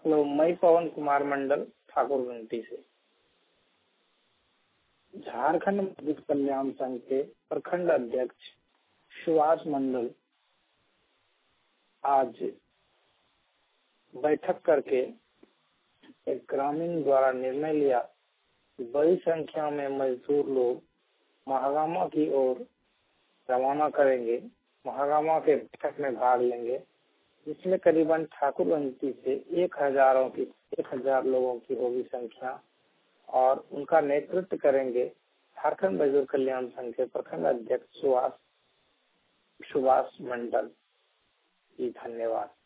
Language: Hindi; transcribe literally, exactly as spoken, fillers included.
हेलो, मैं पवन कुमार मंडल ठाकुर घंटी से। झारखंड मजदूर कल्याण संघ के प्रखंड अध्यक्ष सुभाष मंडल आज बैठक करके एक ग्रामीण द्वारा निर्णय लिया कि बड़ी संख्या में मजदूर लोग महागामा की ओर रवाना करेंगे, महागामा के बैठक में भाग लेंगे, जिसमें करीबन ठाकुर घंटी से एक हजारों की एक हजार लोगों की होगी संख्या और उनका नेतृत्व करेंगे झारखंड मजदूर कल्याण संघ के प्रखंड अध्यक्ष सुभाष सुभाष मंडल जी। धन्यवाद।